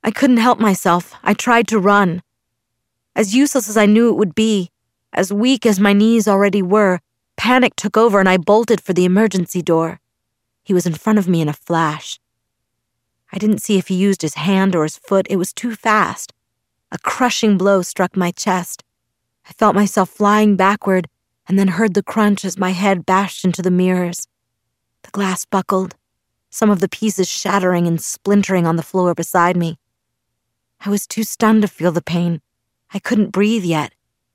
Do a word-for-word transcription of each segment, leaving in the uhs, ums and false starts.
I couldn't help myself. I tried to run. As useless as I knew it would be, as weak as my knees already were, panic took over and I bolted for the emergency door. He was in front of me in a flash. I didn't see if he used his hand or his foot. It was too fast. A crushing blow struck my chest. I felt myself flying backward and then heard the crunch as my head bashed into the mirrors. The glass buckled, some of the pieces shattering and splintering on the floor beside me. I was too stunned to feel the pain. I couldn't breathe yet.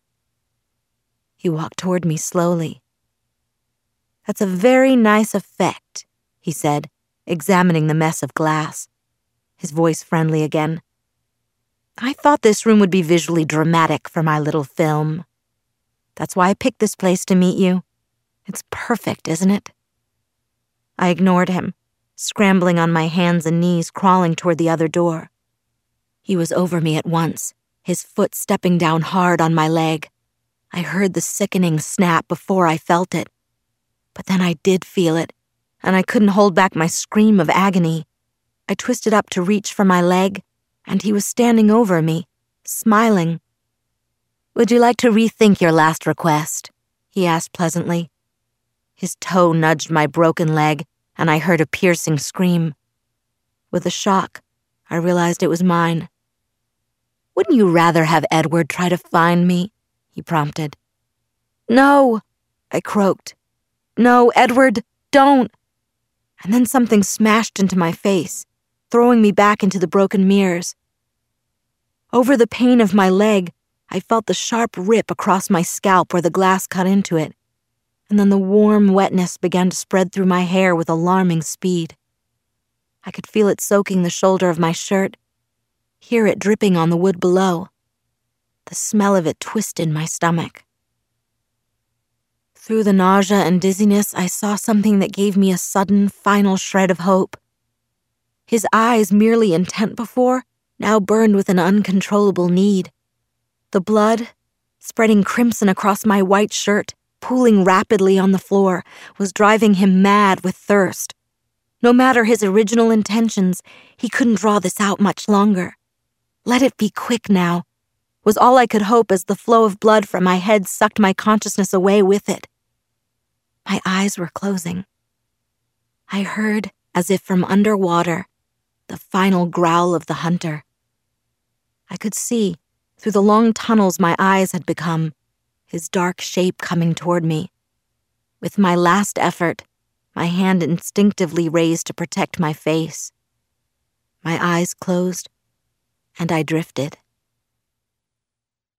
He walked toward me slowly. "That's a very nice effect," he said, examining the mess of glass. His voice friendly again. "I thought this room would be visually dramatic for my little film. That's why I picked this place to meet you. It's perfect, isn't it?" I ignored him, scrambling on my hands and knees, crawling toward the other door. He was over me at once, his foot stepping down hard on my leg. I heard the sickening snap before I felt it. But then I did feel it, and I couldn't hold back my scream of agony. I twisted up to reach for my leg, and he was standing over me, smiling. "Would you like to rethink your last request?" he asked pleasantly. His toe nudged my broken leg, and I heard a piercing scream. With a shock, I realized it was mine. "Wouldn't you rather have Edward try to find me?" he prompted. "No," I croaked. "No, Edward, don't." And then something smashed into my face, throwing me back into the broken mirrors. Over the pain of my leg, I felt the sharp rip across my scalp where the glass cut into it, and then the warm wetness began to spread through my hair with alarming speed. I could feel it soaking the shoulder of my shirt, hear it dripping on the wood below. The smell of it twisted my stomach. Through the nausea and dizziness, I saw something that gave me a sudden, final shred of hope. His eyes, merely intent before, now burned with an uncontrollable need. The blood, spreading crimson across my white shirt, pooling rapidly on the floor, was driving him mad with thirst. No matter his original intentions, he couldn't draw this out much longer. Let it be quick now, was all I could hope as the flow of blood from my head sucked my consciousness away with it. My eyes were closing. I heard, as if from underwater, the final growl of the hunter. I could see, through the long tunnels my eyes had become, his dark shape coming toward me. With my last effort, my hand instinctively raised to protect my face. My eyes closed, and I drifted.